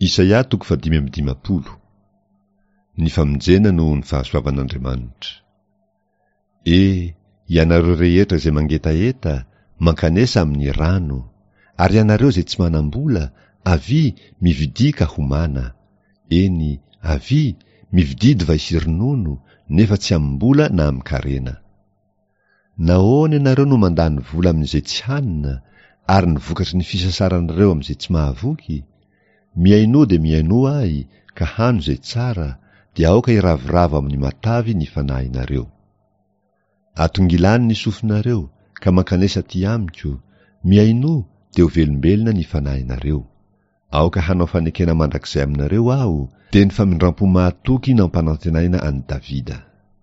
Isaia 5:5. Ny famonjena no ny fahasoavan'Andriamanitra. Ianareo rehetra izay mangetaeta, mankanesa amin'ny rano, ary ianareo izay tsy manam-bola, avy mividika homana. Avy mivididy va hisy ronono, nefa tsy am-bola na am-karena. Nahoana ianareo no mandany vola amin'izay tsy hanina, ary ny vokatry ny fisasaranareo amin'izay tsy mahavoky? Miaino dia miaino ahy, ka hano izay tsara, dia aoka iravoravo amin'ny matavy ny fanahinareo. Atongilany ny sofinareo, ka mankanesa ty amiko, miaino dia ho velombelona ny fanahinareo. Aoka hanao fanekena mandrakizay aminareo aho, dia ny famindrampo mahatoky nampanantenaina an'i Davida.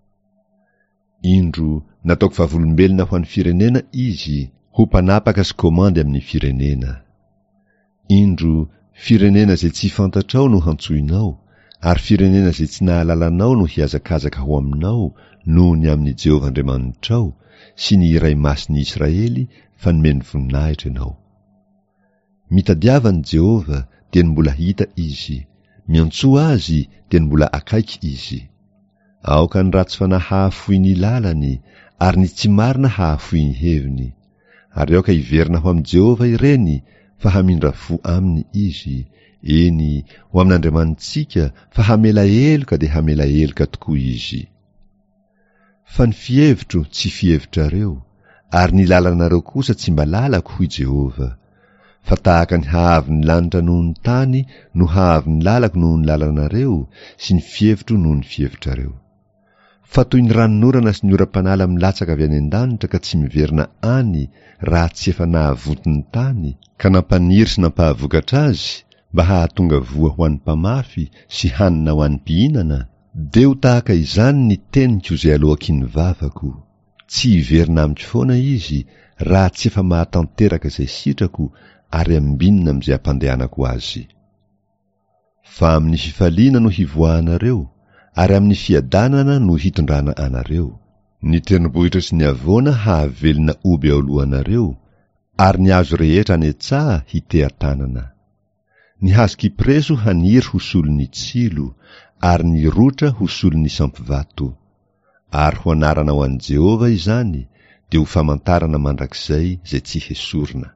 Indro nataoko vavolombelona ho an'ny firenena izy, ho mpanapaka sy komandy amin'ny firenena. Indro firenena izay tsy fantatrao no hantsoinao, ary firenena izay tsy nahalalanao no hiazakazaka ho aminao noho ny amin'ny Jehovah Andriamanitrao sy ny iray masin'i Israely fa nomeny voninahitra ianao. Mitadiavan'i Jehovah dia ny mbola hita izy, miantsoa azy dia ny mbola akaiky izy. Aoka ny ratsy fanahy hahafoy ny lalany, ary ny tsy marina hahafoy ny heviny. Ary aoka hiverina ho amin'i Jehovah ireny, fa hamindra fo aminy izy. Ho amin'Andriamanitsika, fa hamela heloka dia hamela heloka tokoa izy. Fa ny fihevitro tsy fihevitrareo, ary ny lalanareo kosa tsy mba lalako hoy Jehovah. Fa tahaka ny haavy ny lanitra noho ny tany, no haavy ny lalako noho ny lalanareo, sy ny fihevitro noho ny fihevitrareo. Fa toy ny ranonorana sy ny oram-panala milatsaka avy any an-danitra ka tsy miverina any raha tsy efa nahavoty ny tany, ka nampaniry sy nampahavokatra azy, mba hahatonga voa ho an'ny mpamafy sy hanina ho an'ny mpihinana, dia ho tahaka izany ny teniko izay alohaky ny vavako. Tsy hiverina amiko foana izy raha tsy efa mahatanteraka izay sitrako ary ambinina amin'izay ampandehanako azy. Fa amin'ny fifaliana no hivoahanareo, ary amin'ny fiadanana no hitondrana anareo. Ny tendrombohitra sy ny havoana hahavelona oby ao alohanareo, ary ny hazo rehetra anetsaha hiteha-tanana. Ny hazo kipreso haniry ho solon'ny tsilo, ary ny rotra ho solon'ny sampivato. Ary ho anarana ho an'i Jehovah izany, dia ho famantarana mandrakizay izay tsy hesorina.